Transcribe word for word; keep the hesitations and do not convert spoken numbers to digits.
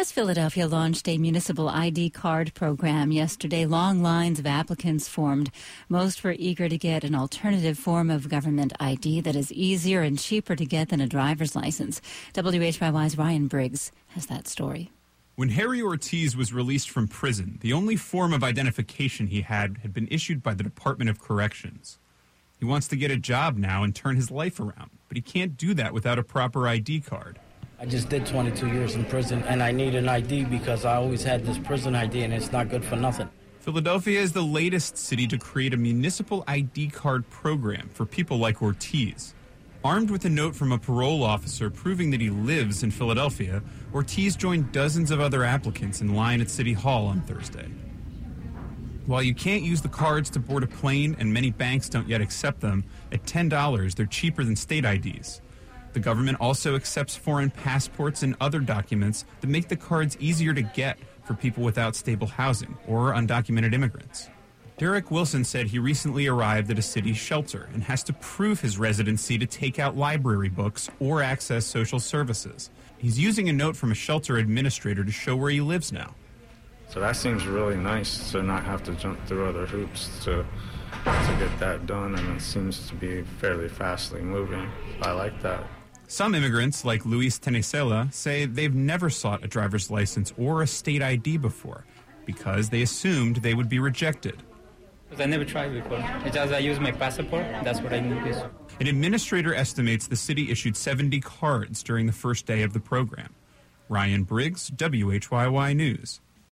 West Philadelphia launched a municipal I D card program yesterday. Long lines of applicants formed. Most were eager to get an alternative form of government I D that is easier and cheaper to get than a driver's license. W H Y Y's Ryan Briggs has that story. When Harry Ortiz was released from prison, the only form of identification he had had been issued by the Department of Corrections. He wants to get a job now and turn his life around, but he can't do that without a proper I D card. I just did twenty-two years in prison, and I need an I D because I always had this prison I D, and it's not good for nothing. Philadelphia is the latest city to create a municipal I D card program for people like Ortiz. Armed with a note from a parole officer proving that he lives in Philadelphia, Ortiz joined dozens of other applicants in line at City Hall on Thursday. While you can't use the cards to board a plane, and many banks don't yet accept them, at ten dollars they're cheaper than state I Ds. The government also accepts foreign passports and other documents that make the cards easier to get for people without stable housing or undocumented immigrants. Derek Wilson said he recently arrived at a city shelter and has to prove his residency to take out library books or access social services. He's using a note from a shelter administrator to show where he lives now. So that seems really nice to not have to jump through other hoops to to get that done, and it seems to be fairly fastly moving. I like that. Some immigrants, like Luis Tenesela, say they've never sought a driver's license or a state I D before because they assumed they would be rejected. I never tried before. It's just I use my passport. That's what I need this. An administrator estimates the city issued seventy cards during the first day of the program. Ryan Briggs, W H Y Y News.